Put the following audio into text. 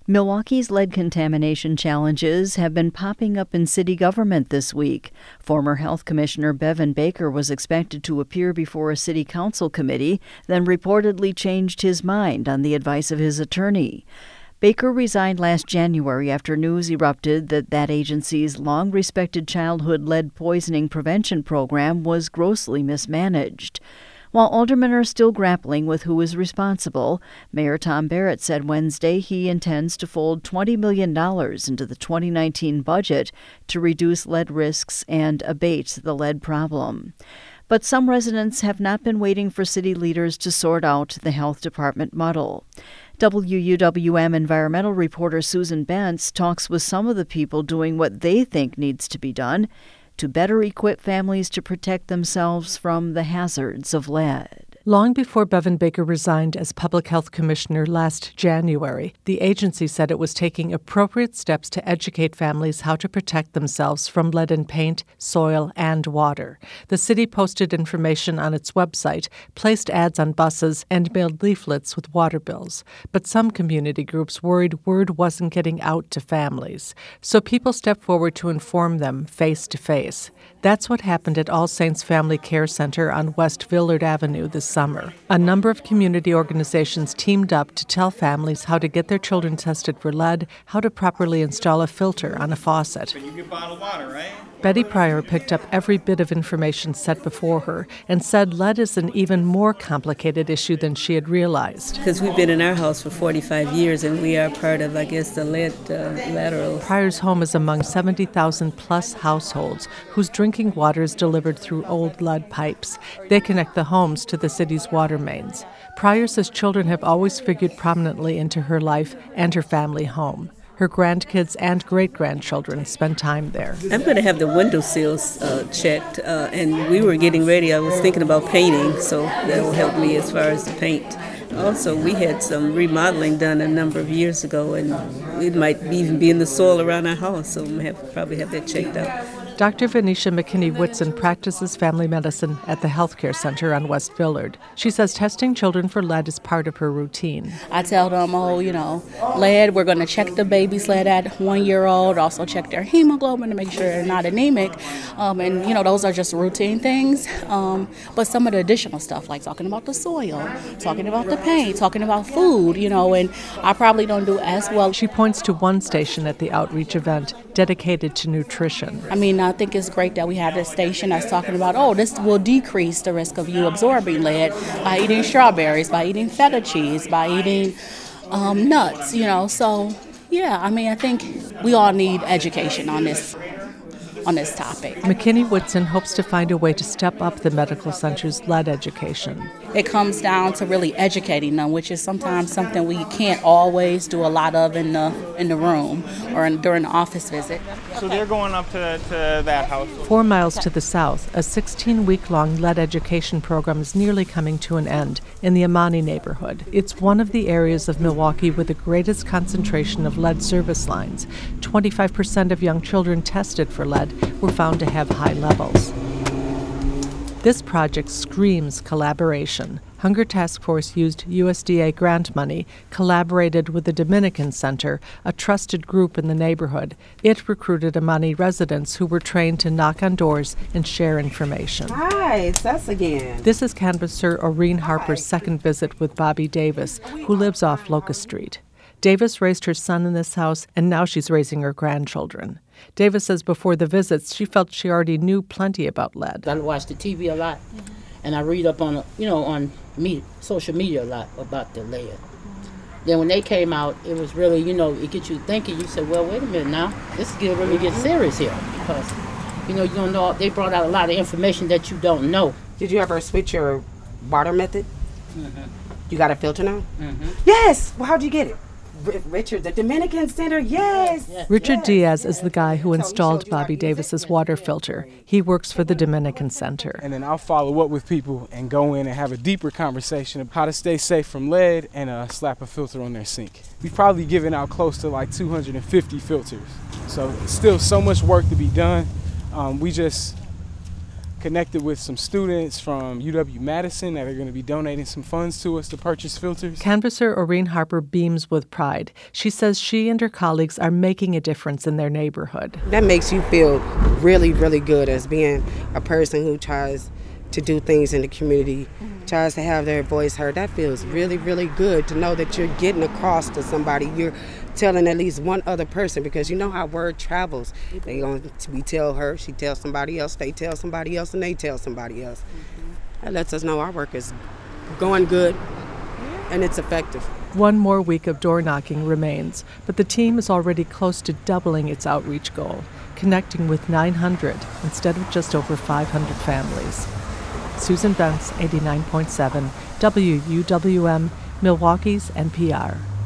Milwaukee's lead contamination challenges have been popping up in city government this week. Former Health Commissioner Bevan Baker was expected to appear before a city council committee, then reportedly changed his mind on the advice of his attorney. Baker resigned last January after news erupted that agency's long-respected childhood lead poisoning prevention program was grossly mismanaged. While aldermen are still grappling with who is responsible, Mayor Tom Barrett said Wednesday he intends to fold $20 million into the 2019 budget to reduce lead risks and abate the lead problem. But some residents have not been waiting for city leaders to sort out the health department muddle. WUWM environmental reporter Susan Bentz talks with some of the people doing what they think needs to be done to better equip families to protect themselves from the hazards of lead. Long before Bevan Baker resigned as Public Health Commissioner last January, the agency said it was taking appropriate steps to educate families how to protect themselves from lead in paint, soil, and water. The city posted information on its website, placed ads on buses, and mailed leaflets with water bills. But some community groups worried word wasn't getting out to families. So people stepped forward to inform them face to face. That's what happened at All Saints Family Care Center on West Villard Avenue this summer. A number of community organizations teamed up to tell families how to get their children tested for lead, how to properly install a filter on a faucet. You get bottled water, right? Betty Pryor picked up every bit of information set before her and said lead is an even more complicated issue than she had realized. Because we've been in our house for 45 years and we are part of, the lead lateral. Pryor's home is among 70,000 plus households whose drinking water is delivered through old lead pipes. They connect the homes to the city's water mains. Pryor says children have always figured prominently into her life and her family home. Her grandkids and great-grandchildren spend time there. I'm going to have the windowsills checked, and we were getting ready. I was thinking about painting, so that will help me as far as the paint. Also, we had some remodeling done a number of years ago, and it might even be in the soil around our house, so we'll probably have that checked out. Dr. Venetia McKinney-Whitson practices family medicine at the healthcare center on West Villard. She says testing children for lead is part of her routine. I tell them, lead, we're going to check the baby's lead at 1 year old, also check their hemoglobin to make sure they're not anemic. Those are just routine things. But some of the additional stuff, like talking about the soil, talking about the paint, talking about food, and I probably don't do as well. She points to one station at the outreach event dedicated to nutrition. I think it's great that we have this station that's talking about, this will decrease the risk of you absorbing lead by eating strawberries, by eating feta cheese, by eating nuts, So, I think we all need education on this topic. McKinney-Whitson hopes to find a way to step up the medical center's lead education. It comes down to really educating them, which is sometimes something we can't always do a lot of in the room or during the office visit. So they're going up to that house. 4 miles to the south, a 16-week-long lead education program is nearly coming to an end in the Amani neighborhood. It's one of the areas of Milwaukee with the greatest concentration of lead service lines. 25% of young children tested for lead were found to have high levels. This project screams collaboration. Hunger Task Force used USDA grant money, collaborated with the Dominican Center, a trusted group in the neighborhood. It recruited Amani residents who were trained to knock on doors and share information. Hi, it's us again. This is canvasser Oreen Harper's second visit with Bobby Davis, who lives off Locust Street. Davis raised her son in this house, and now she's raising her grandchildren. Davis says before the visits, she felt she already knew plenty about lead. I watch the TV a lot, and I read up on social media a lot about the lead. Then when they came out, it was really, it gets you thinking. You said, well, wait a minute now, this is really get serious here, because, you don't know, they brought out a lot of information that you don't know. Did you ever switch your water method? Mm-hmm. You got a filter now? Mm-hmm. Yes! Well, how'd you get it? Richard, the Dominican Center, yes! Richard Diaz is the guy who installed Bobby Davis's water filter. He works for the Dominican Center. And then I'll follow up with people and go in and have a deeper conversation of how to stay safe from lead and slap a filter on their sink. We've probably given out close to 250 filters. So still so much work to be done. We just connected with some students from UW-Madison that are going to be donating some funds to us to purchase filters. Canvasser Oreen Harper beams with pride. She says she and her colleagues are making a difference in their neighborhood. That makes you feel really, really good as being a person who tries to do things in the community, tries to have their voice heard. That feels really, really good to know that you're getting across to somebody. You're telling at least one other person, because you know how word travels. We tell her, she tells somebody else, they tell somebody else, and they tell somebody else. That lets us know our work is going good and it's effective. One more week of door knocking remains, but the team is already close to doubling its outreach goal, connecting with 900 instead of just over 500 families. Susan Bentz, 89.7, WUWM, Milwaukee's NPR.